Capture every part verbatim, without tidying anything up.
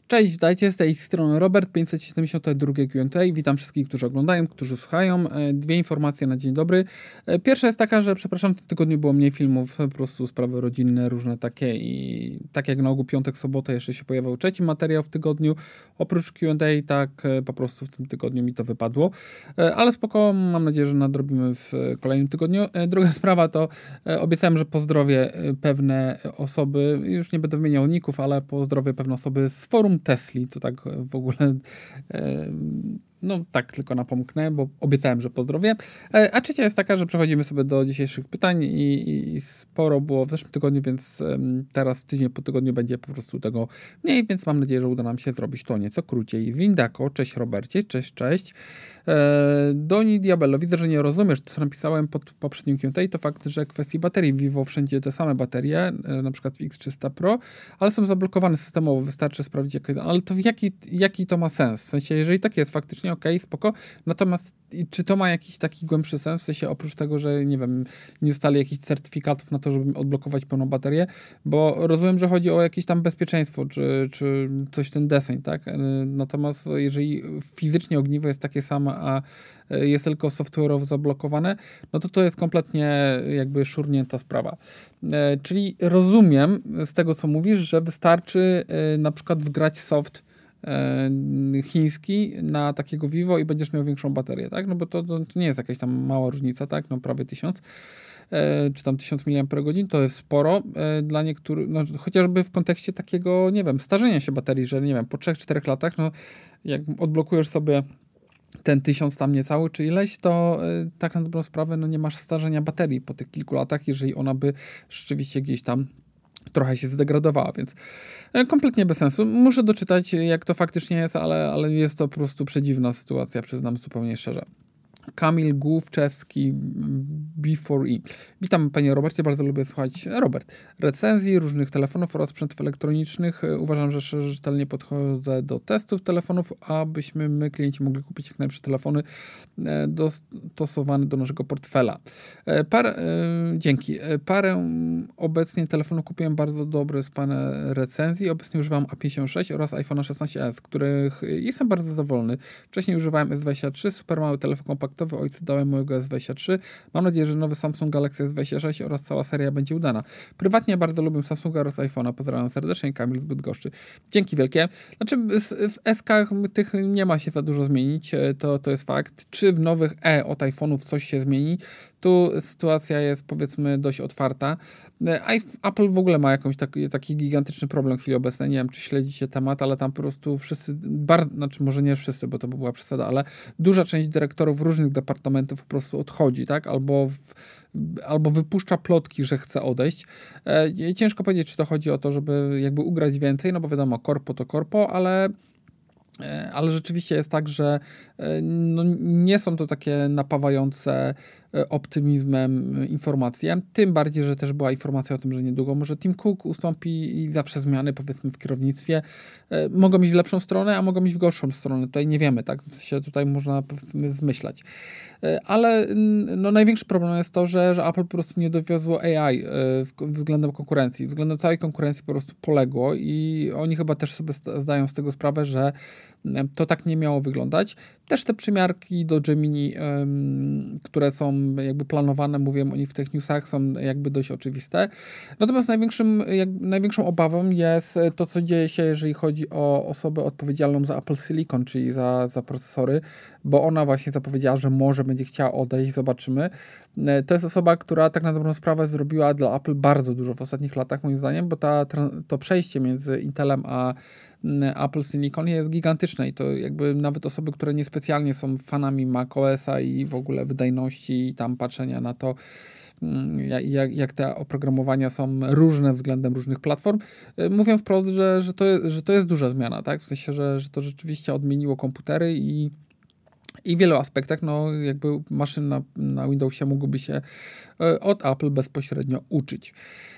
Cześć, witajcie, z tej strony Robert, pięćset siedemdziesiąt dwa Q and A. Witam wszystkich, którzy oglądają, którzy słuchają. Dwie informacje na dzień dobry. Pierwsza jest taka, że przepraszam, w tym tygodniu było mniej filmów, po prostu sprawy rodzinne, różne takie i tak jak na ogół piątek, sobotę jeszcze się pojawiał trzeci materiał w tygodniu. Oprócz Q and A, tak po prostu w tym tygodniu mi to wypadło. Ale spoko, mam nadzieję, że nadrobimy w kolejnym tygodniu. Druga sprawa to obiecałem, że pozdrowię pewne osoby, już nie będę wymieniał ników, ale pozdrowię pewne osoby z forum Tesli, to tak w ogóle e, no tak tylko napomknę, bo obiecałem, że pozdrowię. E, a trzecia jest taka, że przechodzimy sobie do dzisiejszych pytań i, i sporo było w zeszłym tygodniu, więc e, teraz tydzień po tygodniu będzie po prostu tego mniej, więc mam nadzieję, że uda nam się zrobić to nieco króciej. Windako, cześć Robercie, cześć, cześć. E, Doni Diabello, widzę, że nie rozumiesz, to co napisałem pod poprzednim Q and A, to fakt, że kwestii baterii Vivo wszędzie te same baterie, e, na przykład w X trzysta Pro, ale są zablokowane systemowo, wystarczy sprawdzić, jak, ale to jaki, jaki to ma sens? W sensie, jeżeli tak jest faktycznie, okej, okay, spoko, natomiast czy to ma jakiś taki głębszy sens? W sensie, oprócz tego, że nie wiem, nie dostali jakichś certyfikatów na to, żeby odblokować pełną baterię, bo rozumiem, że chodzi o jakieś tam bezpieczeństwo, czy, czy coś ten deseń, tak? Natomiast jeżeli fizycznie ogniwo jest takie same, a jest tylko software'owo zablokowane, no to to jest kompletnie jakby szurnięta sprawa. E, czyli rozumiem z tego, co mówisz, że wystarczy e, na przykład wgrać soft e, chiński na takiego Vivo i będziesz miał większą baterię, tak? No bo to, to nie jest jakaś tam mała różnica, tak? No prawie tysiąc. E, czy tam tysiąc miliampergodzin, to jest sporo e, dla niektórych, no, chociażby w kontekście takiego, nie wiem, starzenia się baterii, że nie wiem, po trzech czterech latach, no jak odblokujesz sobie ten tysiąc tam niecały, czy ileś, to y, tak na dobrą sprawę, no nie masz starzenia baterii po tych kilku latach, jeżeli ona by rzeczywiście gdzieś tam trochę się zdegradowała, więc y, kompletnie bez sensu. Muszę doczytać, jak to faktycznie jest, ale, ale jest to po prostu przedziwna sytuacja, przyznam zupełnie szczerze. Kamil Główczewski, B cztery E. Witam, panie Robercie, bardzo lubię słuchać Robert. Recenzji różnych telefonów oraz sprzętów elektronicznych. Uważam, że rzetelnie podchodzę do testów telefonów, abyśmy my, klienci, mogli kupić jak najlepsze telefony dostosowane do naszego portfela. Parę, dzięki. Parę obecnie telefonów kupiłem bardzo dobre z pana recenzji. Obecnie używam A pięćdziesiąt sześć oraz iPhone szesnaście S, których jestem bardzo zadowolony. Wcześniej używałem S dwadzieścia trzy, super mały telefon kompaktowy. Ojcu dałem mojego S dwadzieścia trzy. Mam nadzieję, że nowy Samsung Galaxy S dwadzieścia sześć oraz cała seria będzie udana. Prywatnie bardzo lubię Samsunga oraz iPhone'a. Pozdrawiam serdecznie, Kamil z Bydgoszczy. Dzięki wielkie. Znaczy w S-kach tych nie ma się za dużo zmienić, to, to jest fakt. Czy w nowych E od iPhone'ów coś się zmieni? Tu sytuacja jest, powiedzmy, dość otwarta. Apple w ogóle ma jakąś taki, taki gigantyczny problem w chwili obecnej. Nie wiem, czy śledzicie temat, ale tam po prostu wszyscy, bardzo, znaczy może nie wszyscy, bo to by była przesada, ale duża część dyrektorów różnych departamentów po prostu odchodzi, tak? Albo, w, albo wypuszcza plotki, że chce odejść. E, ciężko powiedzieć, czy to chodzi o to, żeby jakby ugrać więcej, no bo wiadomo, korpo to korpo, ale ale rzeczywiście jest tak, że no nie są to takie napawające optymizmem informacje, tym bardziej, że też była informacja o tym, że niedługo może Tim Cook ustąpi i zawsze zmiany, powiedzmy, w kierownictwie mogą iść w lepszą stronę, a mogą iść w gorszą stronę. Tutaj nie wiemy, tak? W sensie tutaj można, powiedzmy, zmyślać. Ale no, największy problem jest to, że, że Apple po prostu nie dowiozło A I względem konkurencji. Względem całej konkurencji po prostu poległo i oni chyba też sobie zdają z tego sprawę, że to tak nie miało wyglądać. Też te przymiarki do Gemini, um, które są jakby planowane, mówiłem o nich w tych newsach, są jakby dość oczywiste. Natomiast największym, jak, największą obawą jest to, co dzieje się, jeżeli chodzi o osobę odpowiedzialną za Apple Silicon, czyli za, za procesory, bo ona właśnie zapowiedziała, że może będzie chciała odejść, zobaczymy. To jest osoba, która tak na dobrą sprawę zrobiła dla Apple bardzo dużo w ostatnich latach, moim zdaniem, bo ta, to przejście między Intelem a Apple Silicon jest gigantyczne i to jakby nawet osoby, które niespecjalnie są fanami macOSa i w ogóle wydajności i tam patrzenia na to, jak, jak te oprogramowania są różne względem różnych platform, mówią wprost, że, że, to, jest, że to jest duża zmiana, tak? W sensie, że, że to rzeczywiście odmieniło komputery i I w wielu aspektach, no jakby maszyn na, na Windowsie mógłby się od Apple bezpośrednio uczyć.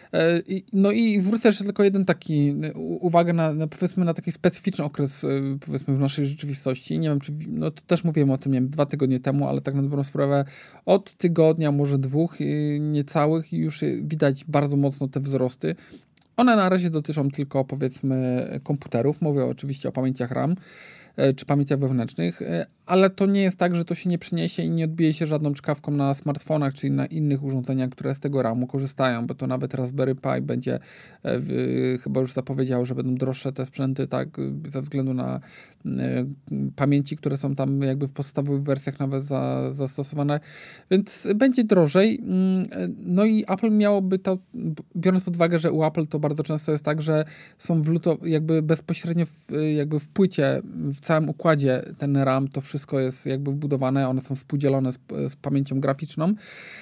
No i wrócę jeszcze tylko jeden taki, uwagę na, na powiedzmy na taki specyficzny okres, powiedzmy, w naszej rzeczywistości. Nie wiem, czy, no to też mówiłem o tym, nie wiem, dwa tygodnie temu, ale tak na dobrą sprawę od tygodnia, może dwóch niecałych już widać bardzo mocno te wzrosty. One na razie dotyczą tylko, powiedzmy, komputerów. Mówię oczywiście o pamięciach RAM czy pamięciach wewnętrznych, ale to nie jest tak, że to się nie przyniesie i nie odbije się żadną czkawką na smartfonach czy na innych urządzeniach, które z tego ramu korzystają, bo to nawet Raspberry Pi będzie, yy, chyba już zapowiedział, że będą droższe te sprzęty, tak, ze względu na yy, pamięci, które są tam jakby w podstawowych wersjach nawet za, zastosowane, więc będzie drożej. Yy, no i Apple miałoby to, biorąc pod uwagę, że u Apple to bardzo często jest tak, że są wluto, jakby bezpośrednio w, jakby w płycie, w całym układzie ten RAM, to wszystko jest jakby wbudowane, one są współdzielone z, z pamięcią graficzną,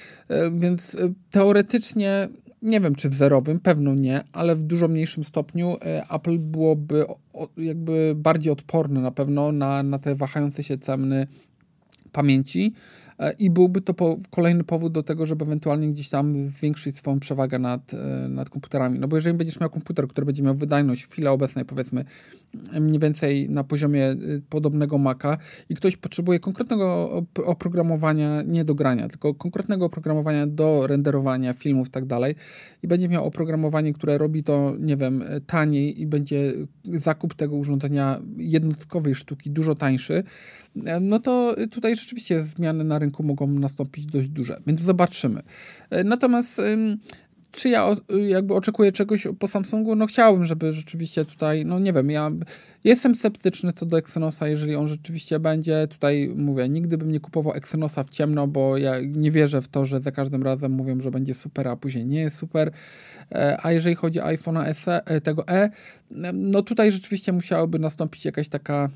więc teoretycznie, nie wiem czy w zerowym, pewno nie, ale w dużo mniejszym stopniu Apple byłoby jakby bardziej odporny na pewno na, na te wahające się ceny pamięci i byłby to po, kolejny powód do tego, żeby ewentualnie gdzieś tam zwiększyć swoją przewagę nad, nad komputerami. No bo jeżeli będziesz miał komputer, który będzie miał wydajność w chwili obecnej, powiedzmy, mniej więcej na poziomie podobnego Maca i ktoś potrzebuje konkretnego oprogramowania, nie do grania, tylko konkretnego oprogramowania do renderowania filmów i tak dalej i będzie miał oprogramowanie, które robi to, nie wiem, taniej i będzie zakup tego urządzenia jednostkowej sztuki dużo tańszy, no to tutaj rzeczywiście zmiany na rynku mogą nastąpić dość duże, więc zobaczymy. Natomiast czy ja jakby oczekuję czegoś po Samsungu? No chciałbym, żeby rzeczywiście tutaj, no nie wiem, ja jestem sceptyczny co do Exynosa, jeżeli on rzeczywiście będzie. Tutaj mówię, nigdy bym nie kupował Exynosa w ciemno, bo ja nie wierzę w to, że za każdym razem mówią, że będzie super, a później nie jest super. A jeżeli chodzi o iPhone'a S E, tego E, no tutaj rzeczywiście musiałaby nastąpić jakaś taka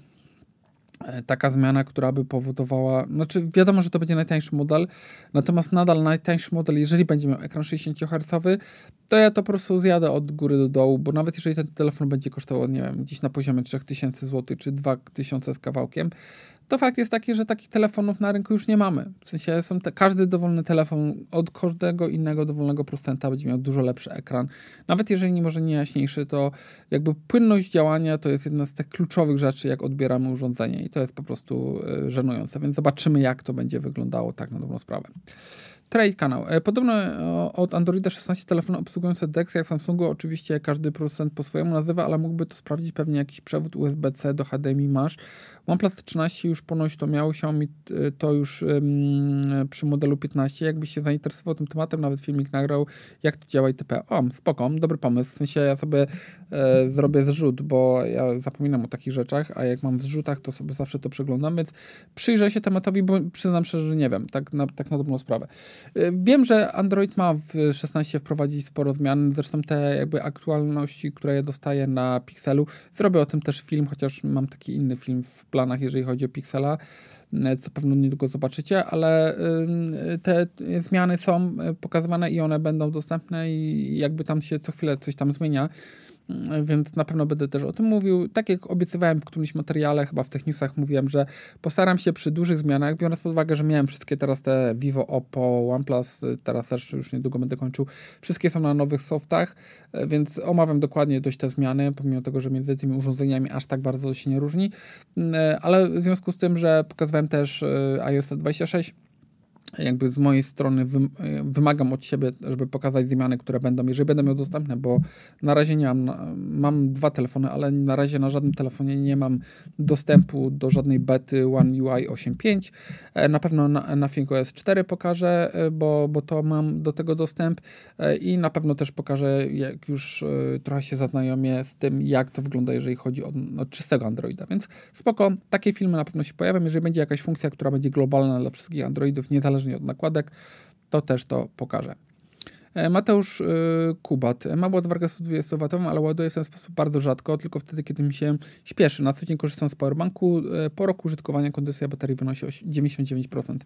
taka zmiana, która by powodowała, znaczy wiadomo, że to będzie najtańszy model, natomiast nadal najtańszy model, jeżeli będzie miał ekran sześćdziesięciohercowy, to ja to po prostu zjadę od góry do dołu, bo nawet jeżeli ten telefon będzie kosztował, nie wiem, gdzieś na poziomie trzy tysiące złotych czy dwa tysiące z kawałkiem, to fakt jest taki, że takich telefonów na rynku już nie mamy. W sensie są te, każdy dowolny telefon od każdego innego dowolnego producenta będzie miał dużo lepszy ekran. Nawet jeżeli nie może nie jaśniejszy, to jakby płynność działania to jest jedna z tych kluczowych rzeczy, jak odbieramy urządzenie i to jest po prostu y, żenujące. Więc zobaczymy, jak to będzie wyglądało tak na dobrą sprawę. Trade kanał. Podobno od Androida szesnaście telefony obsługujące D E X jak w Samsungu, oczywiście każdy producent po swojemu nazywa, ale mógłby to sprawdzić, pewnie jakiś przewód U S B C do H D M I masz. OnePlus trzynaście już ponoć to miał, Xiaomi to już um, przy modelu piętnaście. Jakbyś się zainteresował tym tematem, nawet filmik nagrał, jak to działa itp. O, spoko, dobry pomysł. W sensie ja sobie e, zrobię zrzut, bo ja zapominam o takich rzeczach, a jak mam w zrzutach, to sobie zawsze to przeglądam, więc przyjrzę się tematowi, bo przyznam szczerze, że nie wiem, tak na, tak na dobrą sprawę. Wiem, że Android ma w szesnaście wprowadzić sporo zmian, zresztą te jakby aktualności, które ja dostaję na Pixelu, zrobię o tym też film, chociaż mam taki inny film w planach, jeżeli chodzi o Pixela, co pewno niedługo zobaczycie, ale te zmiany są pokazywane i one będą dostępne i jakby tam się co chwilę coś tam zmienia, więc na pewno będę też o tym mówił. Tak jak obiecywałem w którymś materiale, chyba w tych newsach mówiłem, że postaram się przy dużych zmianach, biorąc pod uwagę, że miałem wszystkie teraz te Vivo, Oppo, OnePlus, teraz też już niedługo będę kończył, wszystkie są na nowych softach, więc omawiam dokładnie dość te zmiany, pomimo tego, że między tymi urządzeniami aż tak bardzo się nie różni, ale w związku z tym, że pokazywałem też iOS dwadzieścia sześć, jakby z mojej strony wymagam od siebie, żeby pokazać zmiany, które będą, jeżeli będę miał dostępne, bo na razie nie mam, mam dwa telefony, ale na razie na żadnym telefonie nie mam dostępu do żadnej bety One U I osiem pięć. Na pewno na, na ThinkOS cztery pokażę, bo, bo to mam do tego dostęp i na pewno też pokażę, jak już trochę się zaznajomię z tym, jak to wygląda, jeżeli chodzi o no, czystego Androida, więc spoko, takie filmy na pewno się pojawią, jeżeli będzie jakaś funkcja, która będzie globalna dla wszystkich Androidów, niezależnie od nakładek, to też to pokażę. Mateusz yy, Kubat. Mam ładowarkę sto dwadzieścia watową, ale ładuję w ten sposób bardzo rzadko, tylko wtedy, kiedy mi się śpieszy. Na co dzień korzystam z powerbanku. Yy, po roku użytkowania kondycja baterii wynosi dziewięćdziesiąt dziewięć procent.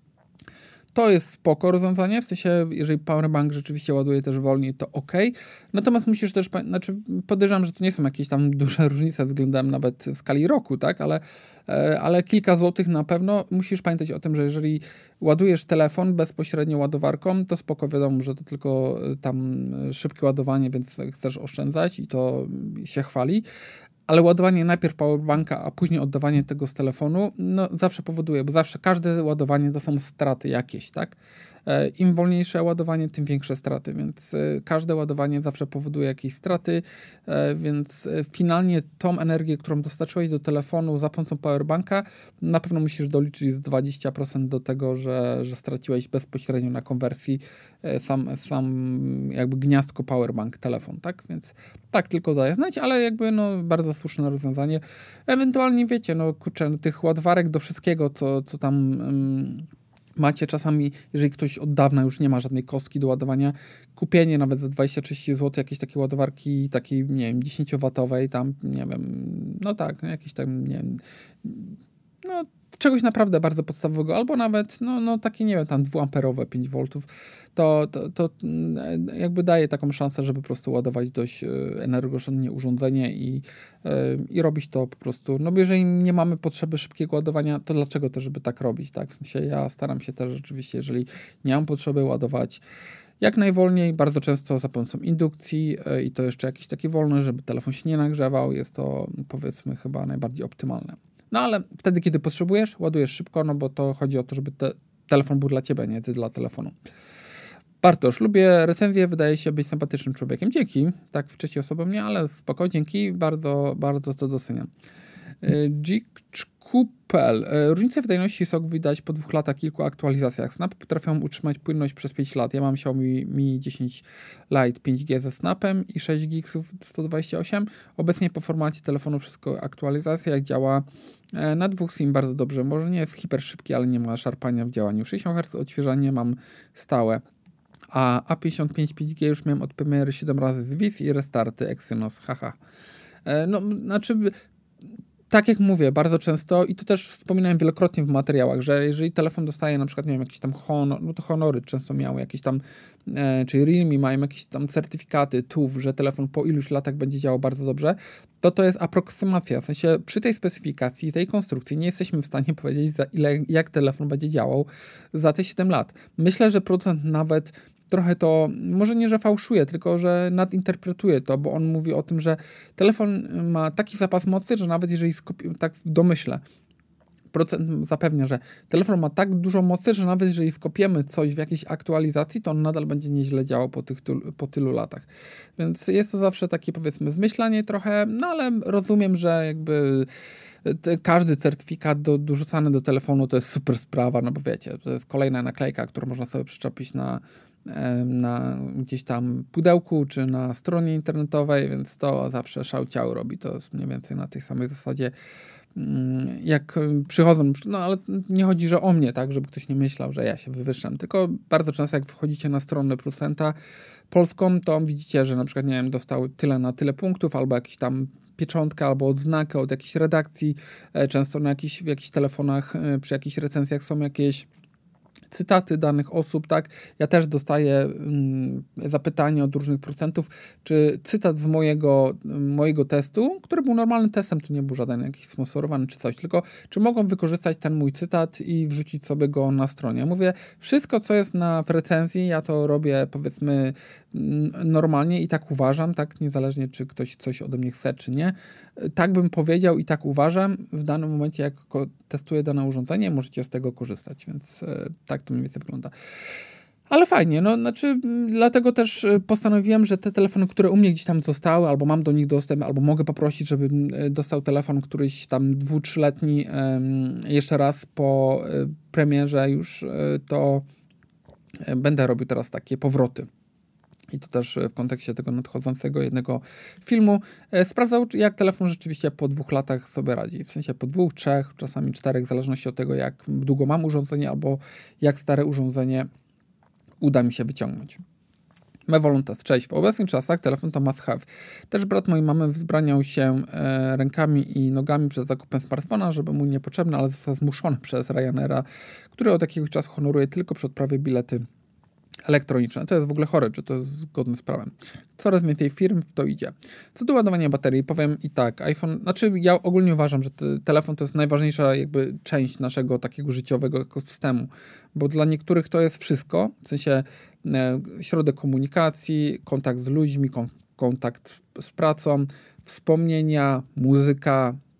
To jest spoko rozwiązanie, w sensie, jeżeli powerbank rzeczywiście ładuje też wolniej, to ok. Natomiast musisz też, znaczy podejrzewam, że to nie są jakieś tam duże różnice względem nawet w skali roku, tak, ale, ale kilka złotych na pewno. Musisz pamiętać o tym, że jeżeli ładujesz telefon bezpośrednio ładowarką, to spoko, wiadomo, że to tylko tam szybkie ładowanie, więc chcesz oszczędzać i to się chwali. Ale ładowanie najpierw powerbanka, a później oddawanie tego z telefonu, no zawsze powoduje, bo zawsze każde ładowanie to są straty jakieś, tak? Im wolniejsze ładowanie, tym większe straty, więc każde ładowanie zawsze powoduje jakieś straty, więc finalnie tą energię, którą dostarczyłeś do telefonu za pomocą powerbanka, na pewno musisz doliczyć z dwadzieścia procent do tego, że, że straciłeś bezpośrednio na konwersji sam, sam jakby gniazdko powerbank, telefon, tak? Więc tak tylko daje znać, ale jakby no bardzo słuszne rozwiązanie. Ewentualnie wiecie, no kurczę, no, tych ładowarek do wszystkiego, co, co tam um, macie czasami, jeżeli ktoś od dawna już nie ma żadnej kostki do ładowania, kupienie nawet za dwadzieścia trzydzieści złotych jakiejś takiej ładowarki, takiej, nie wiem, dziesięciowatowej, tam, nie wiem, no tak, no, jakieś tam, nie wiem, no czegoś naprawdę bardzo podstawowego, albo nawet, no, no takie, nie wiem, tam dwuamperowe, pięć woltów, to, to, to jakby daje taką szansę, żeby po prostu ładować dość energooszczędnie urządzenie i, i robić to po prostu, no bo jeżeli nie mamy potrzeby szybkiego ładowania, to dlaczego też, żeby tak robić, tak? W sensie ja staram się też rzeczywiście, jeżeli nie mam potrzeby ładować jak najwolniej, bardzo często za pomocą indukcji i to jeszcze jakiś taki wolny, żeby telefon się nie nagrzewał, jest to powiedzmy chyba najbardziej optymalne. No ale wtedy, kiedy potrzebujesz, ładujesz szybko, no bo to chodzi o to, żeby te, telefon był dla ciebie, nie ty dla telefonu. Bartosz, lubię recenzję, wydaje się być sympatycznym człowiekiem. Dzięki, tak wcześniej osobą nie, ale spoko, dzięki, bardzo, bardzo to doceniam. Kupel. Różnicę wydajności S O C widać po dwóch latach, kilku aktualizacjach. Snapy potrafią utrzymać płynność przez pięć lat. Ja mam Xiaomi Mi dziesięć Lite pięć G ze Snapem i sześć giga sto dwadzieścia osiem. Obecnie po formacie telefonu wszystko aktualizacja, jak działa na dwóch SIM bardzo dobrze. Może nie jest hiper szybki, ale nie ma szarpania w działaniu. sześćdziesiąt herców odświeżanie mam stałe. A A pięćdziesiąt pięć pięć G już miałem od premiery siedem razy z Wi Fi i restarty Exynos, haha. No, znaczy... Tak jak mówię, bardzo często i to też wspominałem wielokrotnie w materiałach, że jeżeli telefon dostaje na przykład, nie wiem, jakiś tam Honor, no to Honory często miały jakieś tam, e, czy Realme mają jakieś tam certyfikaty, T U W, że telefon po iluś latach będzie działał bardzo dobrze, to to jest aproksymacja. W sensie przy tej specyfikacji, tej konstrukcji nie jesteśmy w stanie powiedzieć, za ile, jak telefon będzie działał za te siedem lat. Myślę, że producent nawet trochę to, może nie, że fałszuje, tylko że nadinterpretuje to, bo on mówi o tym, że telefon ma taki zapas mocy, że nawet jeżeli skopi- tak w domyśle, procent zapewnia, że telefon ma tak dużo mocy, że nawet jeżeli skopiemy coś w jakiejś aktualizacji, to on nadal będzie nieźle działał po, tych, po tylu latach. Więc jest to zawsze takie, powiedzmy, zmyślanie trochę, no ale rozumiem, że jakby każdy certyfikat do, dorzucany do telefonu to jest super sprawa, no bo wiecie, to jest kolejna naklejka, którą można sobie przyczepić na na gdzieś tam pudełku, czy na stronie internetowej, więc to zawsze szałciał robi. To jest mniej więcej na tej samej zasadzie, jak przychodzą, no ale nie chodzi, że o mnie, tak, żeby ktoś nie myślał, że ja się wywyższam, tylko bardzo często jak wchodzicie na stronę producenta polską, to widzicie, że na przykład, nie wiem, dostał tyle na tyle punktów, albo jakiś tam pieczątkę, albo odznakę od jakiejś redakcji. Często na jakichś, w jakichś telefonach, przy jakichś recenzjach są jakieś cytaty danych osób, tak? Ja też dostaję mm, zapytanie od różnych procentów, czy cytat z mojego, mojego testu, który był normalnym testem, to nie był żaden jakiś sponsorowany czy coś, tylko czy mogą wykorzystać ten mój cytat i wrzucić sobie go na stronie. Ja mówię, wszystko co jest na w recenzji, ja to robię powiedzmy normalnie i tak uważam, tak? Niezależnie czy ktoś coś ode mnie chce, czy nie. Tak bym powiedział i tak uważam. W danym momencie, jak testuję dane urządzenie, możecie z tego korzystać, więc e, tak to mniej więcej wygląda. Ale fajnie, no znaczy dlatego też postanowiłem, że te telefony, które u mnie gdzieś tam zostały, albo mam do nich dostęp, albo mogę poprosić, żebym dostał telefon któryś tam dwu, trzyletni jeszcze raz po premierze już, to będę robił teraz takie powroty. I to też w kontekście tego nadchodzącego jednego filmu sprawdzał, jak telefon rzeczywiście po dwóch latach sobie radzi. W sensie po dwóch, trzech, czasami czterech, w zależności od tego, jak długo mam urządzenie, albo jak stare urządzenie uda mi się wyciągnąć. Me voluntas, cześć. W obecnych czasach telefon to must have. Też brat mojej mamy wzbraniał się e, rękami i nogami przed zakupem smartfona, żeby mu niepotrzebny, ale został zmuszony przez Ryanaira, który od jakiegoś czasu honoruje tylko przy odprawie bilety elektroniczne. To jest w ogóle chore, czy to jest zgodne z prawem. Coraz więcej firm w to idzie. Co do ładowania baterii, powiem i tak, iPhone, znaczy ja ogólnie uważam, że te, telefon to jest najważniejsza jakby część naszego takiego życiowego ekosystemu, bo dla niektórych to jest wszystko, w sensie e, środek komunikacji, kontakt z ludźmi, kon, kontakt z pracą, wspomnienia, muzyka,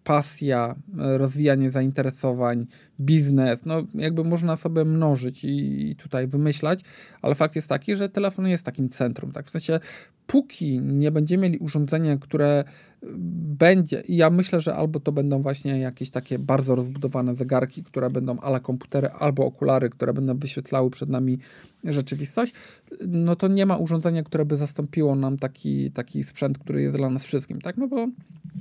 pasja, rozwijanie zainteresowań, biznes, no jakby można sobie mnożyć i, i tutaj wymyślać, ale fakt jest taki, że telefon jest takim centrum, tak, w sensie póki nie będziemy mieli urządzenia, które będzie, i ja myślę, że albo to będą właśnie jakieś takie bardzo rozbudowane zegarki, które będą a la komputery, albo okulary, które będą wyświetlały przed nami rzeczywistość, no to nie ma urządzenia, które by zastąpiło nam taki, taki sprzęt, który jest dla nas wszystkim, tak, no bo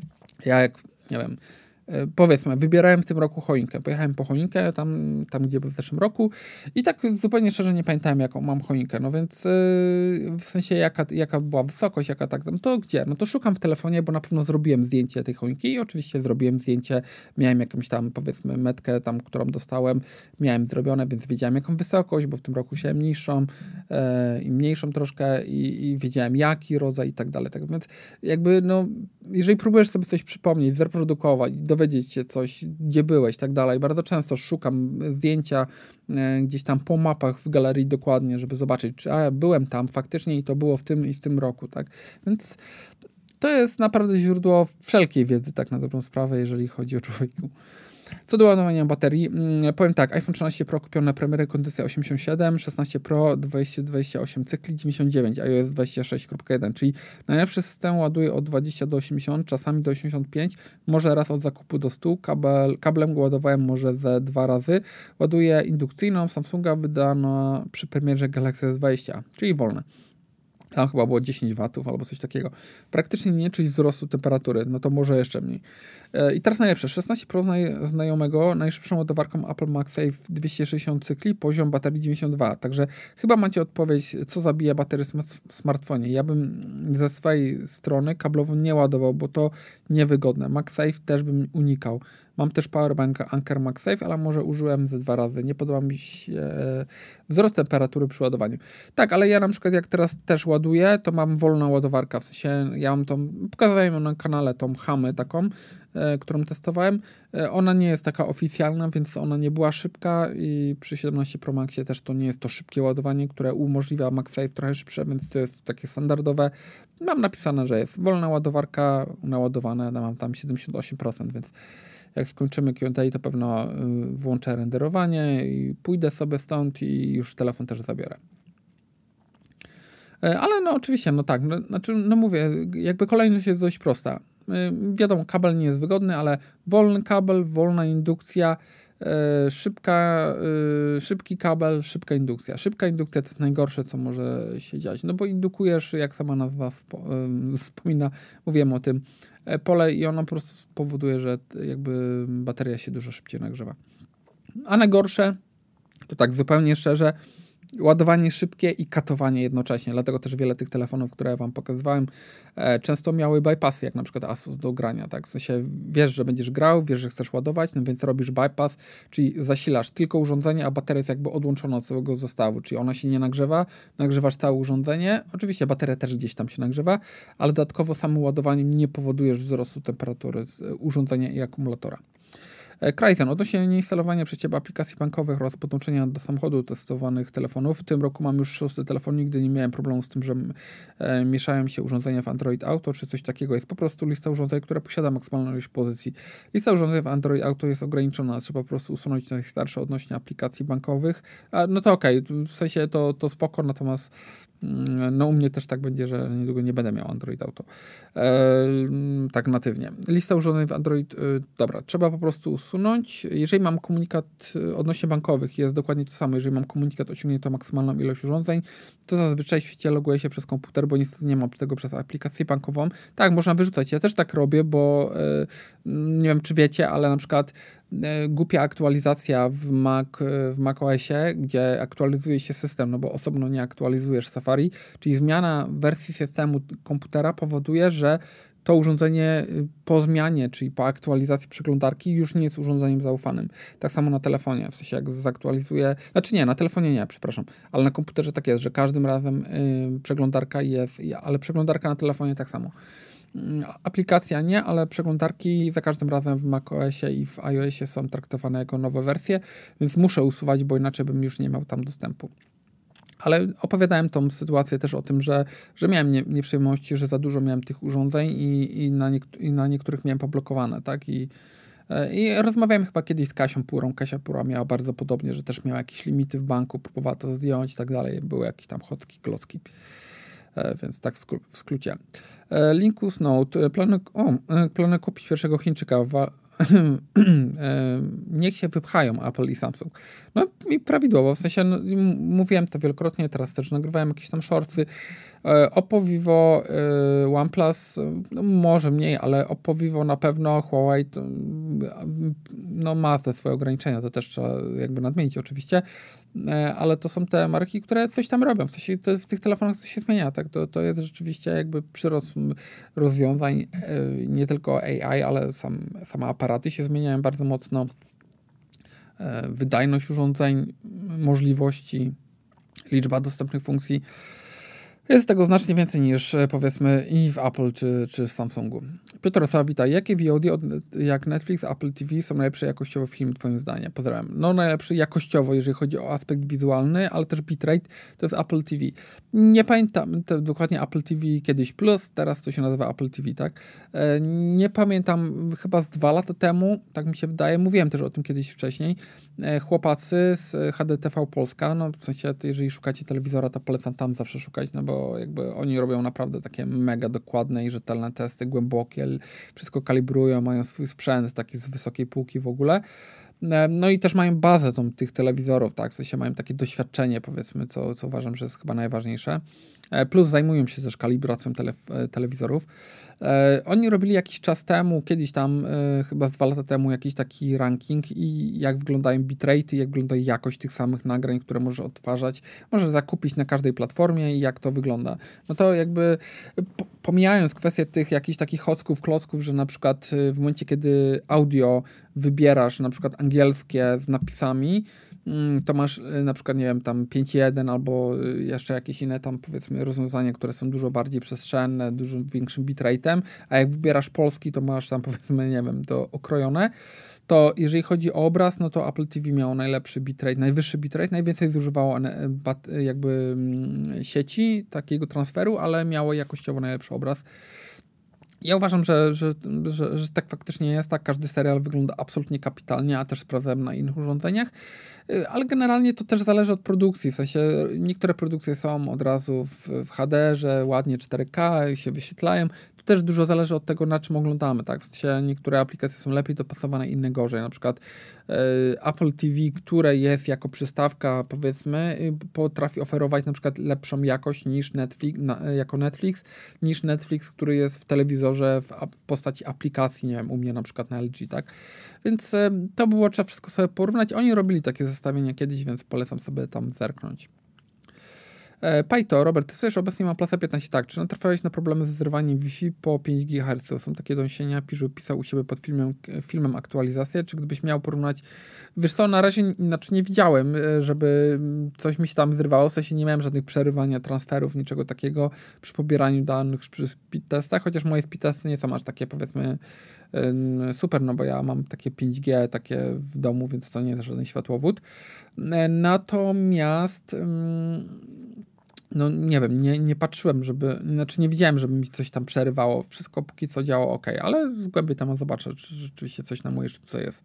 ja jak, nie wiem, powiedzmy, wybierałem w tym roku choinkę. Pojechałem po choinkę, tam, tam gdzie był w zeszłym roku i tak zupełnie szczerze nie pamiętałem, jaką mam choinkę. No więc yy, w sensie jaka, jaka była wysokość, jaka tak tam, to gdzie? No to szukam w telefonie, bo na pewno zrobiłem zdjęcie tej choinki i oczywiście zrobiłem zdjęcie, miałem jakąś tam, powiedzmy, metkę tam, którą dostałem, miałem zrobione, więc wiedziałem jaką wysokość, bo w tym roku się niższą yy, i mniejszą troszkę i, i wiedziałem jaki rodzaj i tak dalej. Tak więc jakby, no, jeżeli próbujesz sobie coś przypomnieć, zreprodukować, dowiedzieć się coś, gdzie byłeś, tak dalej. Bardzo często szukam zdjęcia e, gdzieś tam po mapach w galerii dokładnie, żeby zobaczyć, czy a, byłem tam faktycznie i to było w tym i w tym roku, tak. Więc to jest naprawdę źródło wszelkiej wiedzy, tak na dobrą sprawę, jeżeli chodzi o człowieku. Co do ładowania baterii, hmm, powiem tak, iPhone trzynaście Pro kupione premiery, kondycja osiemdziesiąt siedem, szesnaście Pro dwieście dwadzieścia osiem cykli, dziewięćdziesiąt dziewięć, iOS dwadzieścia sześć kropka jeden, czyli najnowszy system ładuje od dwadzieścia do osiemdziesięciu, czasami do osiemdziesięciu pięciu, może raz od zakupu do stu, kabel, kablem go ładowałem może ze dwa razy, ładuje indukcyjną, Samsunga wydano przy premierze Galaxy S dwadzieścia, czyli wolne. Tam chyba było dziesięć watów albo coś takiego. Praktycznie nie czuć wzrostu temperatury, no to może jeszcze mniej. I teraz najlepsze, szesnaście Pro znajomego, najszybszą ładowarką Apple MagSafe dwieście sześćdziesiąt cykli, poziom baterii dziewięćdziesiąt dwa, także chyba macie odpowiedź, co zabija baterię w smartfonie. Ja bym ze swojej strony kablowo nie ładował, bo to niewygodne. MagSafe też bym unikał. Mam też powerbank Anker MagSafe, ale może użyłem ze dwa razy. Nie podoba mi się e, wzrost temperatury przy ładowaniu. Tak, ale ja na przykład jak teraz też ładuję, to mam wolną ładowarkę. W sensie ja mam tą, pokazałem ją na kanale, tą Hamę taką, e, którą testowałem. E, ona nie jest taka oficjalna, więc ona nie była szybka i przy siedemnaście Pro Maxie też to nie jest to szybkie ładowanie, które umożliwia MagSafe trochę szybsze, więc to jest takie standardowe. Mam napisane, że jest wolna ładowarka, naładowane, mam tam siedemdziesiąt osiem procent, więc jak skończymy Q and A, to pewno włączę renderowanie i pójdę sobie stąd i już telefon też zabiorę. Ale no oczywiście, no tak, no, znaczy, no mówię, jakby kolejność jest dość prosta. Wiadomo, kabel nie jest wygodny, ale wolny kabel, wolna indukcja, szybka, szybki kabel, szybka indukcja. Szybka indukcja to jest najgorsze, co może się dziać, no bo indukujesz, jak sama nazwa wspomina, mówiłem o tym, pole i ono po prostu spowoduje, że jakby bateria się dużo szybciej nagrzewa. A najgorsze, to tak zupełnie szczerze, ładowanie szybkie i katowanie jednocześnie. Dlatego też wiele tych telefonów, które ja wam pokazywałem, e, często miały bypassy, jak na przykład Asus do grania. Tak? W sensie wiesz, że będziesz grał, wiesz, że chcesz ładować, no więc robisz bypass, czyli zasilasz tylko urządzenie, a bateria jest jakby odłączona od całego zestawu, czyli ona się nie nagrzewa, nagrzewasz całe urządzenie. Oczywiście bateria też gdzieś tam się nagrzewa, ale dodatkowo samym ładowaniem nie powodujesz wzrostu temperatury urządzenia i akumulatora. Kryzen, odnośnie nieinstalowania przez Ciebie aplikacji bankowych oraz podłączenia do samochodu testowanych telefonów. W tym roku mam już szósty telefon, nigdy nie miałem problemu z tym, że e, mieszają się urządzenia w Android Auto, czy coś takiego. Jest po prostu lista urządzeń, która posiada maksymalną ilość pozycji. Lista urządzeń w Android Auto jest ograniczona, trzeba po prostu usunąć najstarsze odnośnie aplikacji bankowych. A, no to okej, okay, w sensie to, to spoko, natomiast no u mnie też tak będzie, że niedługo nie będę miał Android Auto. E, tak natywnie. Lista urządzeń w Android, e, dobra, trzeba po prostu usunąć. Jeżeli mam komunikat odnośnie bankowych, jest dokładnie to samo. Jeżeli mam komunikat osiągnięto maksymalną ilość urządzeń, to zazwyczaj w świecie loguję się przez komputer, bo niestety nie mam tego przez aplikację bankową. Tak, można wyrzucać. Ja też tak robię, bo e, nie wiem, czy wiecie, ale na przykład głupia aktualizacja w Mac, w macOSie, gdzie aktualizuje się system, no bo osobno nie aktualizujesz Safari, czyli zmiana wersji systemu komputera powoduje, że to urządzenie po zmianie, czyli po aktualizacji przeglądarki już nie jest urządzeniem zaufanym. Tak samo na telefonie, w sensie jak zaktualizuję, znaczy nie, na telefonie nie, przepraszam, ale na komputerze tak jest, że każdym razem yy, przeglądarka jest, ale przeglądarka na telefonie tak samo. Aplikacja nie, ale przeglądarki za każdym razem w macOSie i w iOSie są traktowane jako nowe wersje, więc muszę usuwać, bo inaczej bym już nie miał tam dostępu. Ale opowiadałem tą sytuację też o tym, że, że miałem nie, nieprzyjemności, że za dużo miałem tych urządzeń i, i, na, niek- i na niektórych miałem poblokowane, tak? I, I rozmawiałem chyba kiedyś z Kasią Purą. Kasia Pura miała bardzo podobnie, że też miała jakieś limity w banku, próbowała to zdjąć i tak dalej. Były jakieś tam chodki, klocki. E, więc tak w, skru- w skrócie. E, Linkus Note. Planuję, o, planuję kupić pierwszego Chińczyka. Wa- niech się wypchają Apple i Samsung. No i prawidłowo, w sensie no, mówiłem to wielokrotnie, teraz też nagrywałem jakieś tam shortsy. Oppo, Vivo, OnePlus, no może mniej, ale Oppo, Vivo na pewno, Huawei to, no ma te swoje ograniczenia, to też trzeba jakby nadmienić oczywiście, ale to są te marki, które coś tam robią, w sensie to, w tych telefonach coś się zmienia, tak? To, to jest rzeczywiście jakby przyrost rozwiązań, nie tylko A I, ale sam, same aparaty się zmieniają bardzo mocno, wydajność urządzeń, możliwości, liczba dostępnych funkcji. Jest tego znacznie więcej niż powiedzmy i w Apple czy, czy w Samsungu. Piotr Osa, witaj. Jakie V O D od, jak Netflix, Apple T V są najlepsze jakościowo filmy twoim zdaniem? Pozdrawiam. No najlepszy jakościowo, jeżeli chodzi o aspekt wizualny, ale też bitrate, to jest Apple T V. Nie pamiętam to dokładnie Apple T V kiedyś Plus, teraz to się nazywa Apple T V, tak? Nie pamiętam, chyba z dwa lata temu, tak mi się wydaje, mówiłem też o tym kiedyś wcześniej, chłopacy z H D T V Polska, no w sensie, jeżeli szukacie telewizora, to polecam tam zawsze szukać, no bo jakby oni robią naprawdę takie mega dokładne i rzetelne testy, głębokie, wszystko kalibrują, mają swój sprzęt taki z wysokiej półki w ogóle. No i też mają bazę tą, tych telewizorów, tak, w sensie mają takie doświadczenie, powiedzmy, co, co uważam, że jest chyba najważniejsze. Plus zajmują się też kalibracją tele, telewizorów. E, oni robili jakiś czas temu, kiedyś tam, e, chyba dwa lata temu, jakiś taki ranking i jak wyglądają bitrate, jak wygląda jakość tych samych nagrań, które możesz odtwarzać, możesz zakupić na każdej platformie i jak to wygląda. No to jakby po, pomijając kwestię tych jakichś takich chocków, klocków, że na przykład w momencie, kiedy audio wybierasz na przykład angielskie z napisami, to masz na przykład, nie wiem, tam pięć jeden albo jeszcze jakieś inne tam powiedzmy rozwiązania, które są dużo bardziej przestrzenne, dużo większym bitrate'em, a jak wybierasz polski, to masz tam powiedzmy, nie wiem, to okrojone. To jeżeli chodzi o obraz, no to Apple T V miało najlepszy bitrate, najwyższy bitrate, najwięcej zużywało jakby sieci, takiego transferu, ale miało jakościowo najlepszy obraz. Ja uważam, że, że, że, że tak faktycznie jest, tak każdy serial wygląda absolutnie kapitalnie, a też sprawdzałem na innych urządzeniach, ale generalnie to też zależy od produkcji, w sensie niektóre produkcje są od razu w, w H D, że ładnie cztery K się wyświetlają, to też dużo zależy od tego, na czym oglądamy, tak, w sensie niektóre aplikacje są lepiej dopasowane, inne gorzej, na przykład y, Apple T V, które jest jako przystawka, powiedzmy, y, potrafi oferować na przykład lepszą jakość niż Netflix, na, jako Netflix, niż Netflix, który jest w telewizorze w, w postaci aplikacji, nie wiem, u mnie na przykład na L G, tak, więc y, to było, trzeba wszystko sobie porównać, oni robili takie zestawienia kiedyś, więc polecam sobie tam zerknąć. Pajto, Robert, testujesz obecnie OnePlusa piętnaście, tak, czy natrafiałeś na problemy ze zrywaniem Wi-Fi po pięć gigaherców? Są takie doniesienia, Piżu pisał u siebie pod filmem, filmem aktualizację, czy gdybyś miał porównać, wiesz co, na razie znaczy nie widziałem, żeby coś mi się tam zrywało, w sensie nie miałem żadnych przerywania transferów, niczego takiego przy pobieraniu danych, przy speed testach, chociaż moje speed testy nie są aż takie, powiedzmy, super, no bo ja mam takie pięć G takie w domu, więc to nie jest żaden światłowód. Natomiast no nie wiem, nie, nie patrzyłem, żeby, znaczy nie widziałem, żeby mi coś tam przerywało. Wszystko póki co działało ok, ale zgłębię temat, zobaczę, czy rzeczywiście coś na mojej sztuce jest.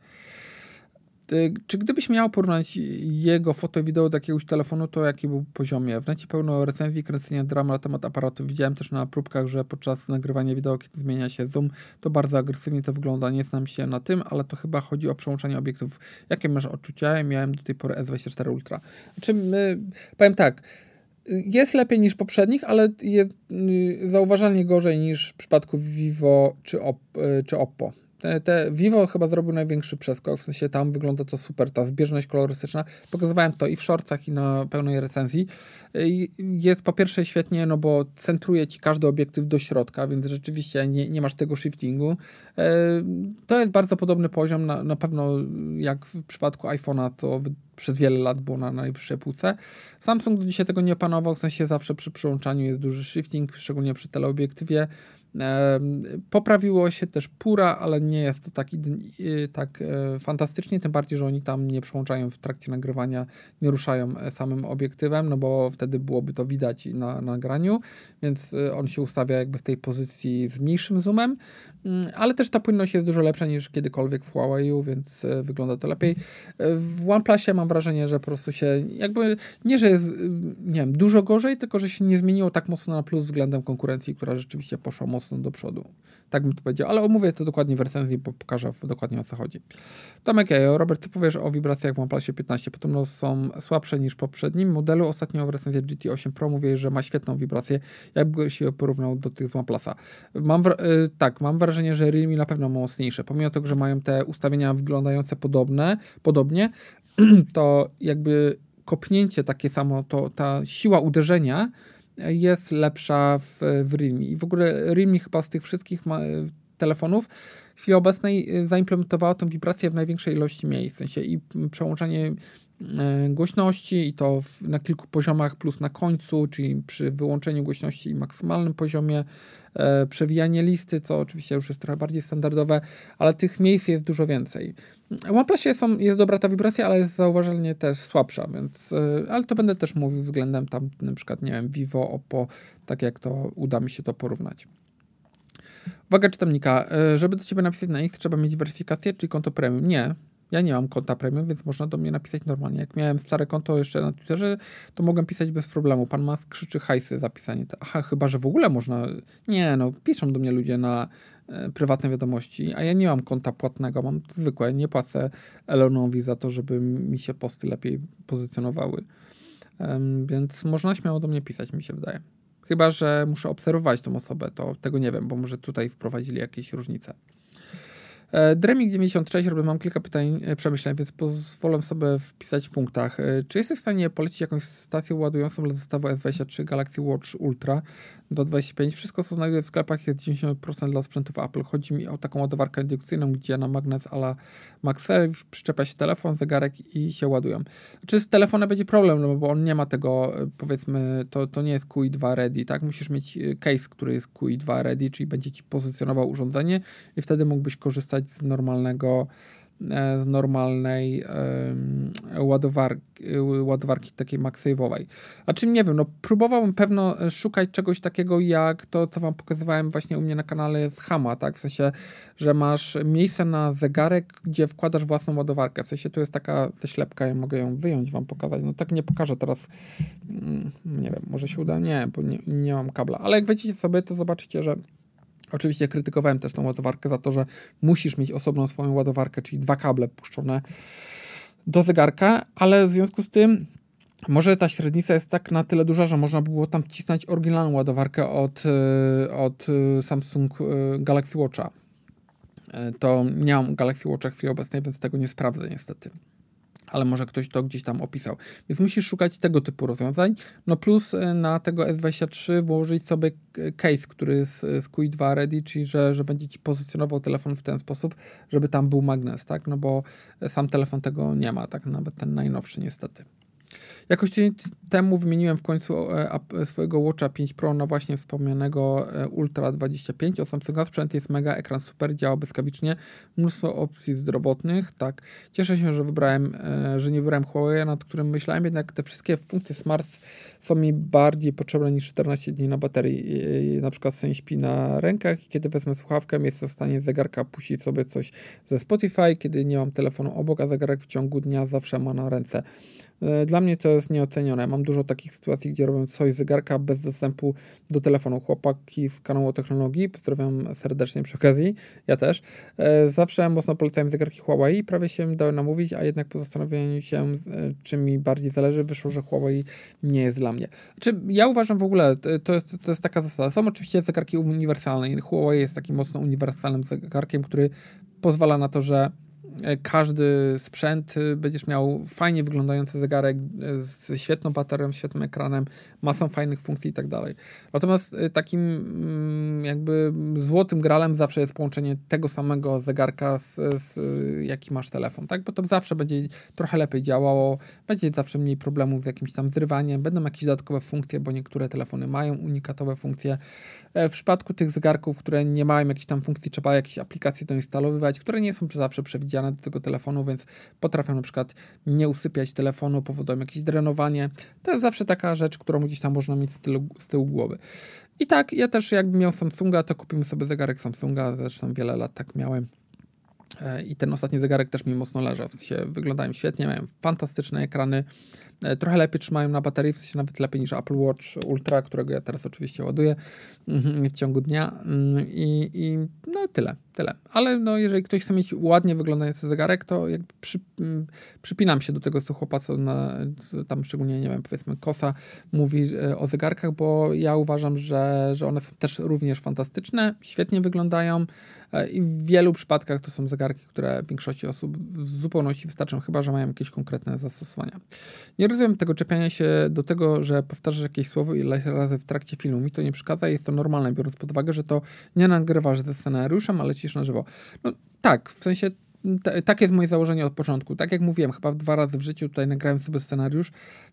Czy gdybyś miał porównać jego foto i wideo do jakiegoś telefonu, to jaki był poziomie? W necie pełno recenzji, kręcenia drama na temat aparatu. Widziałem też na próbkach, że podczas nagrywania wideo, kiedy zmienia się zoom, to bardzo agresywnie to wygląda. Nie znam się na tym, ale to chyba chodzi o przełączanie obiektów. Jakie masz odczucia? Miałem do tej pory S dwadzieścia cztery Ultra. Znaczy, powiem tak, jest lepiej niż poprzednich, ale jest zauważalnie gorzej niż w przypadku Vivo czy, Op, czy Oppo. Te, te Vivo chyba zrobił największy przeskok, w sensie tam wygląda to super, ta zbieżność kolorystyczna. Pokazywałem to i w shortcach, i na pełnej recenzji. Jest po pierwsze świetnie, no bo centruje ci każdy obiektyw do środka, więc rzeczywiście nie, nie masz tego shiftingu. To jest bardzo podobny poziom, na, na pewno jak w przypadku iPhone'a, to przez wiele lat było na najwyższej półce. Samsung do dzisiaj tego nie opanował, w sensie zawsze przy przyłączaniu jest duży shifting, szczególnie przy teleobiektywie. Poprawiło się też Pura, ale nie jest to tak, tak fantastycznie, tym bardziej, że oni tam nie przełączają w trakcie nagrywania, nie ruszają samym obiektywem, no bo wtedy byłoby to widać na nagraniu, więc on się ustawia jakby w tej pozycji z mniejszym zoomem, ale też ta płynność jest dużo lepsza niż kiedykolwiek w Huawei'u, więc wygląda to lepiej. W OnePlusie mam wrażenie, że po prostu się jakby, nie że jest, nie wiem, dużo gorzej, tylko że się nie zmieniło tak mocno na plus względem konkurencji, która rzeczywiście poszła mocno do przodu. Tak bym to powiedział, ale omówię to dokładnie w recenzji, bo pokażę dokładnie o co chodzi. Tomek, Robert, ty powiesz o wibracjach w OnePlusie piętnaście, podobno są słabsze niż w poprzednim modelu. Ostatnio w recenzji G T osiem Pro mówię, że ma świetną wibrację, jakby się porównał do tych z OnePlusa. Mam wra- yy, tak, mam wrażenie, że Realme na pewno ma mocniejsze, pomimo tego, że mają te ustawienia wyglądające podobne, podobnie, to jakby kopnięcie takie samo, to ta siła uderzenia jest lepsza w, w Realme. I w ogóle Realme chyba z tych wszystkich ma, telefonów w chwili obecnej zaimplementowało tą wibrację w największej ilości miejsc. W sensie i przełączanie e, głośności i to w, na kilku poziomach plus na końcu, czyli przy wyłączeniu głośności i maksymalnym poziomie, e, przewijanie listy, co oczywiście już jest trochę bardziej standardowe, ale tych miejsc jest dużo więcej. W OnePlusie są, jest dobra ta wibracja, ale jest zauważalnie też słabsza, więc, e, ale to będę też mówił względem tam na przykład, nie wiem, Vivo, Oppo, tak jak to uda mi się to porównać. Uwaga czytelnika, żeby do ciebie napisać na X, trzeba mieć weryfikację, czyli konto premium. Nie, ja nie mam konta premium, więc można do mnie napisać normalnie. Jak miałem stare konto jeszcze na Twitterze, to mogłem pisać bez problemu. Pan Musk krzyczy hajsy za pisanie. Aha, chyba że w ogóle można. Nie, no, piszą do mnie ludzie na e, prywatne wiadomości, a ja nie mam konta płatnego, mam zwykłe. Nie płacę Elonowi za to, żeby mi się posty lepiej pozycjonowały. Um, więc można śmiało do mnie pisać, mi się wydaje. Chyba że muszę obserwować tą osobę, to tego nie wiem, bo może tutaj wprowadzili jakieś różnice. Dremik dziewięćdziesiąt sześć, robię, mam kilka pytań, przemyśleń, więc pozwolę sobie wpisać w punktach. Czy jesteś w stanie polecić jakąś stację ładującą dla zestawu S dwadzieścia trzy Galaxy Watch Ultra dwa dwadzieścia pięć? Wszystko, co znajduję w sklepach, jest dziewięćdziesiąt procent dla sprzętów Apple. Chodzi mi o taką ładowarkę indukcyjną, gdzie na magnes a la MagSafe przyczepia się telefon, zegarek i się ładują. Czy z telefonem będzie problem, no bo on nie ma tego, powiedzmy, to, to nie jest Q I dwa ready, tak? Musisz mieć case, który jest Q I dwa ready, czyli będzie ci pozycjonował urządzenie i wtedy mógłbyś korzystać z normalnego, z normalnej um, ładowarki, ładowarki takiej MagSafe'owej. A czym nie wiem, no próbowałbym pewno szukać czegoś takiego jak to, co wam pokazywałem właśnie u mnie na kanale z Hama, tak? W sensie, że masz miejsce na zegarek, gdzie wkładasz własną ładowarkę. W sensie, tu jest taka ześlepka, ja mogę ją wyjąć, wam pokazać. No tak nie pokażę teraz, nie wiem, może się uda? Nie, bo nie, nie mam kabla. Ale jak wejdziecie sobie, to zobaczycie, że oczywiście krytykowałem też tą ładowarkę za to, że musisz mieć osobną swoją ładowarkę, czyli dwa kable puszczone do zegarka, ale w związku z tym może ta średnica jest tak na tyle duża, że można było tam wcisnąć oryginalną ładowarkę od, od Samsung Galaxy Watcha. To nie mam Galaxy Watcha w chwili obecnej, więc tego nie sprawdzę niestety. Ale może ktoś to gdzieś tam opisał. Więc musisz szukać tego typu rozwiązań. No plus na tego S dwadzieścia trzy włożyć sobie case, który jest z Q I dwa ready, czyli że, że będzie ci pozycjonował telefon w ten sposób, żeby tam był magnes, tak? No bo sam telefon tego nie ma, tak? Nawet ten najnowszy niestety. Jakoś tydzień temu wymieniłem w końcu e, swojego Watcha pięć Pro na właśnie wspomnianego e, Ultra dwadzieścia pięć. O Samsunga sprzęt jest mega, ekran super, działa błyskawicznie, mnóstwo opcji zdrowotnych, tak. Cieszę się, że wybrałem, e, że nie wybrałem Huawei, nad którym myślałem, jednak te wszystkie funkcje smart są mi bardziej potrzebne niż czternaście dni na baterii. E, na przykład sen śpi na rękach i kiedy wezmę słuchawkę, jestem w stanie z zegarka puścić sobie coś ze Spotify, kiedy nie mam telefonu obok, a zegarek w ciągu dnia zawsze ma na ręce. Dla mnie to jest nieocenione. Mam dużo takich sytuacji, gdzie robię coś z zegarka bez dostępu do telefonu. Chłopaki z kanału o technologii, pozdrawiam serdecznie przy okazji, ja też. Zawsze mocno polecałem zegarki Huawei, prawie się dałem namówić, a jednak po zastanowieniu się, czym mi bardziej zależy, wyszło, że Huawei nie jest dla mnie. Znaczy, ja uważam w ogóle, to jest, to jest taka zasada. Są oczywiście zegarki uniwersalne. Huawei jest takim mocno uniwersalnym zegarkiem, który pozwala na to, że każdy sprzęt będziesz miał fajnie wyglądający zegarek z świetną baterią, świetnym ekranem, masą fajnych funkcji i tak dalej. Natomiast takim jakby złotym gralem zawsze jest połączenie tego samego zegarka z, z jaki masz telefon, tak? Bo to zawsze będzie trochę lepiej działało, będzie zawsze mniej problemów z jakimś tam zrywaniem, będą jakieś dodatkowe funkcje, bo niektóre telefony mają unikatowe funkcje. W przypadku tych zegarków, które nie mają jakichś tam funkcji, trzeba jakieś aplikacje doinstalowywać, które nie są zawsze przewidziane do tego telefonu, więc potrafią na przykład nie usypiać telefonu, powodują jakieś drenowanie. To jest zawsze taka rzecz, którą gdzieś tam można mieć z tyłu, z tyłu głowy. I tak, ja też jakbym miał Samsunga, to kupimy sobie zegarek Samsunga, zresztą wiele lat tak miałem. I ten ostatni zegarek też mi mocno leżał, w sensie wyglądają świetnie, mają fantastyczne ekrany, trochę lepiej trzymają na baterii, w sensie nawet lepiej niż Apple Watch Ultra, którego ja teraz oczywiście ładuję w ciągu dnia i, i no tyle, tyle. Ale no jeżeli ktoś chce mieć ładnie wyglądający zegarek, to jakby przy, przypinam się do tego, co chłopacy na, tam szczególnie, nie wiem, powiedzmy Kosa mówi o zegarkach, bo ja uważam, że, że one są też również fantastyczne, świetnie wyglądają i w wielu przypadkach to są zegarki, które większości osób w zupełności wystarczą, chyba że mają jakieś konkretne zastosowania. Nie rozumiem tego czepiania się do tego, że powtarzasz jakieś słowo ileś razy w trakcie filmu. Mi to nie przeszkadza, jest to normalne, biorąc pod uwagę, że to nie nagrywasz ze scenariuszem, ale lecisz na żywo. No tak, w sensie t- takie jest moje założenie od początku. Tak jak mówiłem, chyba dwa razy w życiu tutaj nagrałem sobie scenariusz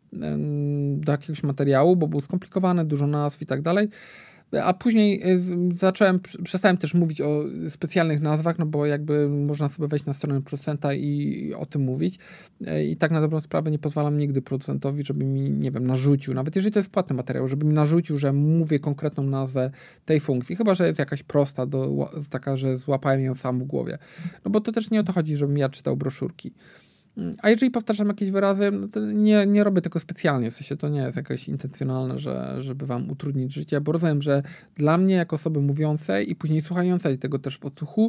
ym, do jakiegoś materiału, bo był skomplikowany, dużo nazw i tak dalej. A później zacząłem, przestałem też mówić o specjalnych nazwach, no bo jakby można sobie wejść na stronę producenta i o tym mówić. I tak na dobrą sprawę nie pozwalam nigdy producentowi, żeby mi, nie wiem, narzucił, nawet jeżeli to jest płatny materiał, żeby mi narzucił, że mówię konkretną nazwę tej funkcji, chyba że jest jakaś prosta, do, taka, że złapałem ją sam w głowie. No bo to też nie o to chodzi, żebym ja czytał broszurki. A jeżeli powtarzam jakieś wyrazy, no to nie, nie robię tego specjalnie, w sensie to nie jest jakieś intencjonalne, że, żeby wam utrudnić życie, bo rozumiem, że dla mnie jako osoby mówiącej i później słuchającej tego też w odsłuchu,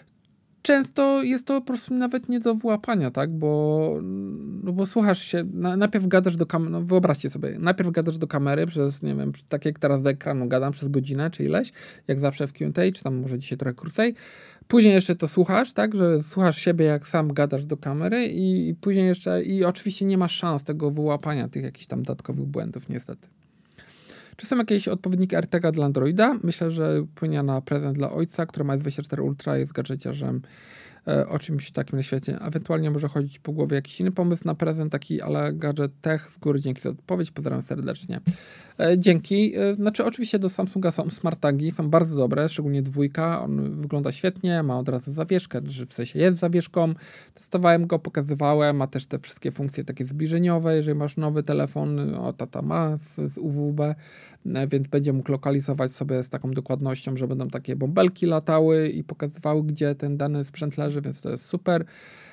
często jest to po prostu nawet nie do wyłapania, tak, bo, no bo słuchasz się, na, najpierw gadasz do kamery, no wyobraźcie sobie, najpierw gadasz do kamery przez, nie wiem, tak jak teraz do ekranu gadam przez godzinę czy ileś, jak zawsze w Q and A, czy tam może dzisiaj trochę krócej, później jeszcze to słuchasz, tak, że słuchasz siebie jak sam gadasz do kamery i, i później jeszcze, i oczywiście nie masz szans tego wyłapania tych jakichś tam dodatkowych błędów, niestety. Czy są jakieś odpowiedniki AirTaga dla Androida? Myślę, że płynie na prezent dla ojca, który ma S dwadzieścia cztery Ultra, jest gadżeciarzem e, o czymś takim na świecie. Ewentualnie może chodzić po głowie jakiś inny pomysł na prezent taki, ale gadżet tech z góry dzięki za odpowiedź. Pozdrawiam serdecznie. E, dzięki. E, znaczy oczywiście do Samsunga są smart tagi, są bardzo dobre, szczególnie dwójka. On wygląda świetnie, ma od razu zawieszkę, że w sensie jest zawieszką. Testowałem go, pokazywałem, ma też te wszystkie funkcje takie zbliżeniowe, jeżeli masz nowy telefon, o tata ma z, z U W B, więc będzie mógł lokalizować sobie z taką dokładnością, że będą takie bąbelki latały i pokazywały, gdzie ten dany sprzęt leży, więc to jest super.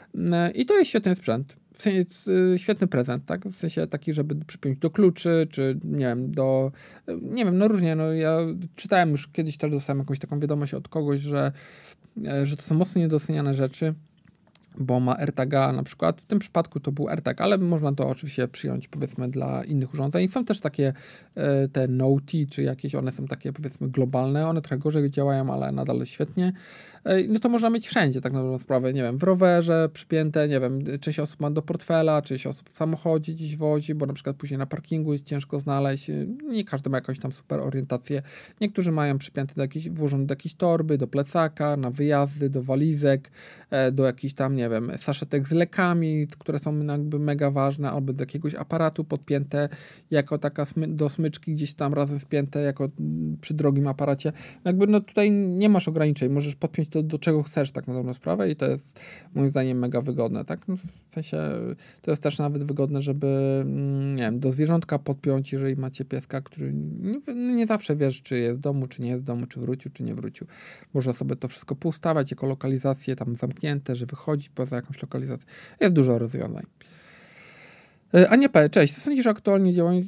I to jest świetny sprzęt. W sensie świetny prezent, tak? W sensie taki, żeby przypiąć do kluczy, czy nie wiem, do, nie wiem, no różnie, no ja czytałem już kiedyś, też dostałem jakąś taką wiadomość od kogoś, że, że to są mocno niedoceniane rzeczy, bo ma AirTaga na przykład. W tym przypadku to był AirTag, ale można to oczywiście przyjąć powiedzmy dla innych urządzeń. Są też takie e, te Noti, czy jakieś, one są takie powiedzmy globalne, one trochę gorzej działają, ale nadal świetnie. E, no to można mieć wszędzie tak na dobrą sprawę, nie wiem, w rowerze przypięte, nie wiem, część osób ma do portfela, część osób w samochodzie gdzieś wozi, bo na przykład później na parkingu jest ciężko znaleźć. Nie każdy ma jakąś tam super orientację. Niektórzy mają przypięte do jakiejś, włożone do jakiejś torby, do plecaka, na wyjazdy, do walizek, e, do jakichś tam, nie wiem, saszetek z lekami, które są jakby mega ważne, albo do jakiegoś aparatu podpięte jako taka smy- do smyczki gdzieś tam razem spięte, jako przy drogim aparacie. Jakby no tutaj nie masz ograniczeń, możesz podpiąć to do czego chcesz tak na dobrą sprawę i to jest moim zdaniem mega wygodne, tak? No w sensie to jest też nawet wygodne, żeby nie wiem, do zwierzątka podpiąć, jeżeli macie pieska, który nie, nie zawsze wiesz, czy jest w domu, czy nie jest w domu, czy wrócił, czy nie wrócił. Można sobie to wszystko poustawiać jako lokalizacje tam zamknięte, że wychodzi poza jakąś lokalizację. Jest dużo rozwiązań. Ania P. Cześć. Co sądzisz o aktualnie działań,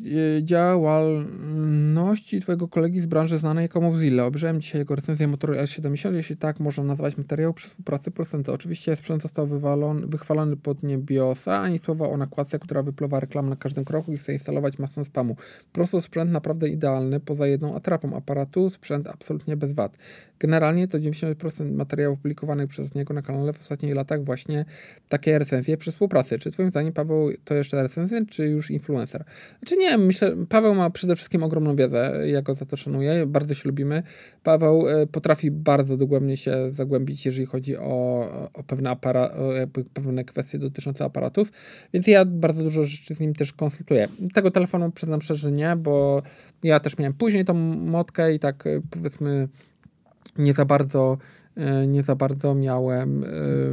działalności twojego kolegi z branży znanej jako Mozilla? Obejrzałem dzisiaj jego recenzję motoru S siedemdziesiąt. Jeśli tak, można nazwać materiał przy współpracy procentu. Oczywiście sprzęt został wywalony, wychwalony pod niebiosa, ani słowa o nakładce, która wypluwa reklam na każdym kroku i chce instalować masę spamu. Po prostu sprzęt naprawdę idealny, poza jedną atrapą aparatu, sprzęt absolutnie bez wad. Generalnie to dziewięćdziesiąt procent materiałów publikowanych przez niego na kanale w ostatnich latach właśnie takie recenzje przy współpracy. Czy twoim zdaniem, Paweł, to jeszcze recenzent, czy już influencer? Znaczy nie, myślę, Paweł ma przede wszystkim ogromną wiedzę, ja go za to szanuję, bardzo się lubimy. Paweł potrafi bardzo dogłębnie się zagłębić, jeżeli chodzi o, o pewne, apara, o jakby pewne kwestie dotyczące aparatów, więc ja bardzo dużo rzeczy z nim też konsultuję. Tego telefonu przyznam szczerze nie, bo ja też miałem później tą motkę i tak powiedzmy nie za bardzo nie za bardzo miałem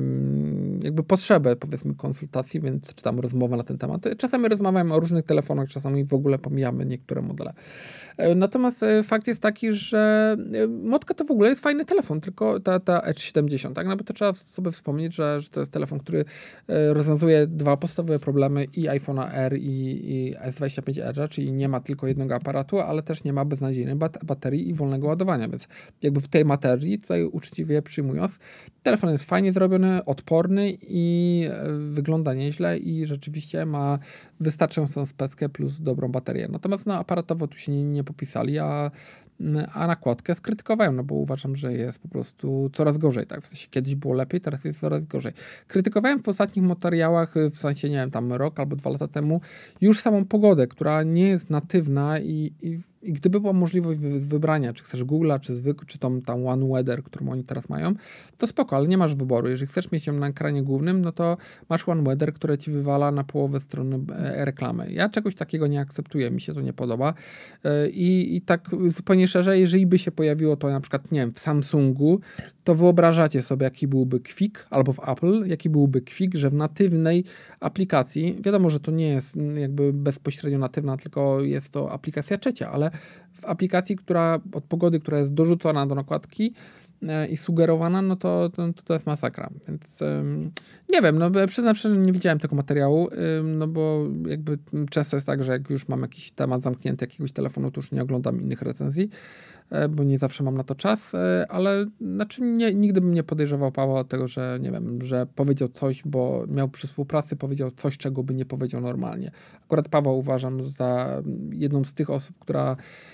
jakby potrzebę, powiedzmy, konsultacji, więc czy tam rozmowa na ten temat. Czasami rozmawiamy o różnych telefonach, czasami w ogóle pomijamy niektóre modele. Natomiast fakt jest taki, że Motka to w ogóle jest fajny telefon, tylko ta, ta Edge siedemdziesiąt, tak? No bo to trzeba sobie wspomnieć, że, że to jest telefon, który rozwiązuje dwa podstawowe problemy i iPhone'a R i, i S dwadzieścia pięć R, czyli nie ma tylko jednego aparatu, ale też nie ma beznadziejnej bat- baterii i wolnego ładowania, więc jakby w tej materii tutaj uczciwie przyjmując, telefon jest fajnie zrobiony, odporny i wygląda nieźle i rzeczywiście ma wystarczającą speckę plus dobrą baterię. Natomiast no, aparatowo tu się nie, nie popisali, a, a nakładkę skrytykowałem, no bo uważam, że jest po prostu coraz gorzej, tak? W sensie kiedyś było lepiej, teraz jest coraz gorzej. Krytykowałem w ostatnich materiałach, w sensie, nie wiem, tam rok albo dwa lata temu, już samą pogodę, która nie jest natywna i, i I gdyby była możliwość wy- wybrania, czy chcesz Google'a, czy zwykły, czy tam, tam One Weather, którą oni teraz mają, to spoko, ale nie masz wyboru. Jeżeli chcesz mieć ją na ekranie głównym, no to masz One Weather, które ci wywala na połowę strony e, reklamy. Ja czegoś takiego nie akceptuję, mi się to nie podoba. E, i, I tak zupełnie szczerze, jeżeli by się pojawiło to na przykład, nie wiem, w Samsungu, to wyobrażacie sobie, jaki byłby kwik, albo w Apple, jaki byłby kwik, że w natywnej aplikacji, wiadomo, że to nie jest jakby bezpośrednio natywna, tylko jest to aplikacja trzecia, ale w aplikacji, która od pogody, która jest dorzucona do nakładki e, i sugerowana, no to, to, to jest masakra. Więc ym, nie wiem, no przyznam szczerze, nie widziałem tego materiału, ym, no bo jakby często jest tak, że jak już mam jakiś temat zamknięty jakiegoś telefonu, to już nie oglądam innych recenzji, e, bo nie zawsze mam na to czas, e, ale znaczy nie, nigdy bym nie podejrzewał Pawła od tego, że nie wiem, że powiedział coś, bo miał przy współpracy, powiedział coś, czego by nie powiedział normalnie. Akurat Pawła uważam za jedną z tych osób, która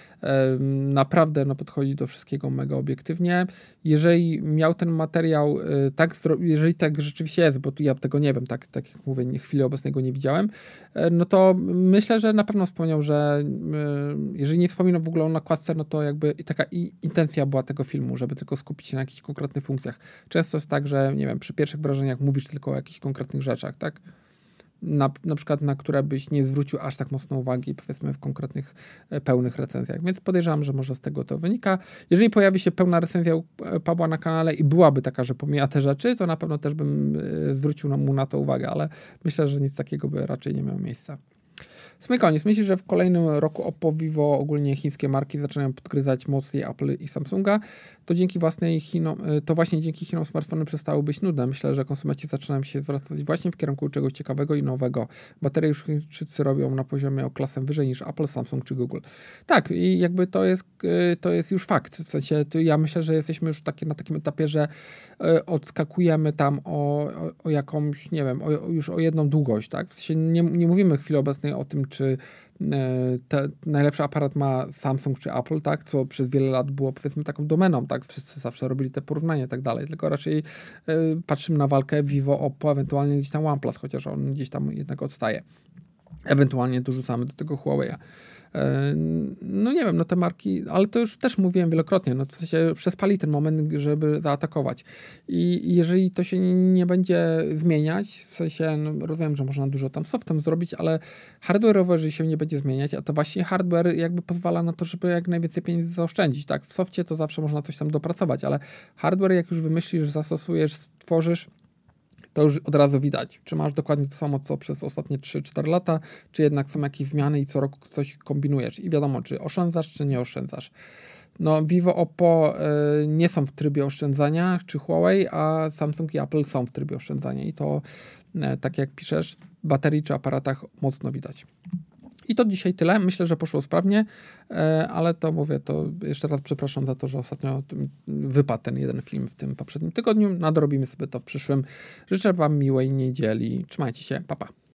naprawdę no, podchodzi do wszystkiego mega obiektywnie. Jeżeli miał ten materiał tak, jeżeli tak rzeczywiście jest, bo tu ja tego nie wiem, tak, tak jak mówię, chwili obecnej go nie widziałem, no to myślę, że na pewno wspomniał, że jeżeli nie wspominał w ogóle o nakładce, no to jakby i taka i intencja była tego filmu, żeby tylko skupić się na jakichś konkretnych funkcjach. Często jest tak, że nie wiem, przy pierwszych wrażeniach mówisz tylko o jakichś konkretnych rzeczach, tak? Na, na przykład, na które byś nie zwrócił aż tak mocno uwagi, powiedzmy, w konkretnych, e, pełnych recenzjach. Więc podejrzewam, że może z tego to wynika. Jeżeli pojawi się pełna recenzja u Pawła na kanale i byłaby taka, że pomija te rzeczy, to na pewno też bym e, zwrócił mu na to uwagę, ale myślę, że nic takiego by raczej nie miało miejsca. Smyk koniec. Myślę, że w kolejnym roku Oppo, Vivo, ogólnie chińskie marki zaczynają podgryzać mocniej Apple i Samsunga. To dzięki własnej Chinom, to właśnie dzięki Chinom smartfony przestały być nudne. Myślę, że konsumenci zaczynają się zwracać właśnie w kierunku czegoś ciekawego i nowego. Baterie już Chińczycy robią na poziomie o klasę wyżej niż Apple, Samsung czy Google. Tak, i jakby to jest, to jest już fakt. W sensie to ja myślę, że jesteśmy już taki, na takim etapie, że odskakujemy tam o, o, o jakąś, nie wiem, o, już o jedną długość, tak? W sensie nie, nie mówimy w chwili obecnej o tym, czy te, najlepszy aparat ma Samsung czy Apple, tak, co przez wiele lat było, powiedzmy, taką domeną, tak, wszyscy zawsze robili te porównania i tak dalej, tylko raczej y, patrzymy na walkę Vivo, Oppo, ewentualnie gdzieś tam OnePlus, chociaż on gdzieś tam jednak odstaje. Ewentualnie dorzucamy do tego Huawei'a. No nie wiem, no te marki, ale to już też mówiłem wielokrotnie, no w sensie przespali ten moment, żeby zaatakować. I, i jeżeli to się nie będzie zmieniać, w sensie, no rozumiem, że można dużo tam softem zrobić, ale hardware'owo, jeżeli się nie będzie zmieniać, a to właśnie hardware jakby pozwala na to, żeby jak najwięcej pieniędzy zaoszczędzić, tak? W softie to zawsze można coś tam dopracować, ale hardware jak już wymyślisz, zastosujesz, stworzysz, to już od razu widać, czy masz dokładnie to samo, co przez ostatnie trzy cztery lata, czy jednak są jakieś zmiany i co roku coś kombinujesz. I wiadomo, czy oszczędzasz, czy nie oszczędzasz. No, Vivo, Oppo y, nie są w trybie oszczędzania, czy Huawei, a Samsung i Apple są w trybie oszczędzania. I to, y, tak jak piszesz, baterii czy aparatach mocno widać. I to dzisiaj tyle. Myślę, że poszło sprawnie, ale to mówię, to jeszcze raz przepraszam za to, że ostatnio wypadł ten jeden film w tym poprzednim tygodniu. Nadrobimy sobie to w przyszłym. Życzę wam miłej niedzieli. Trzymajcie się. Pa, pa.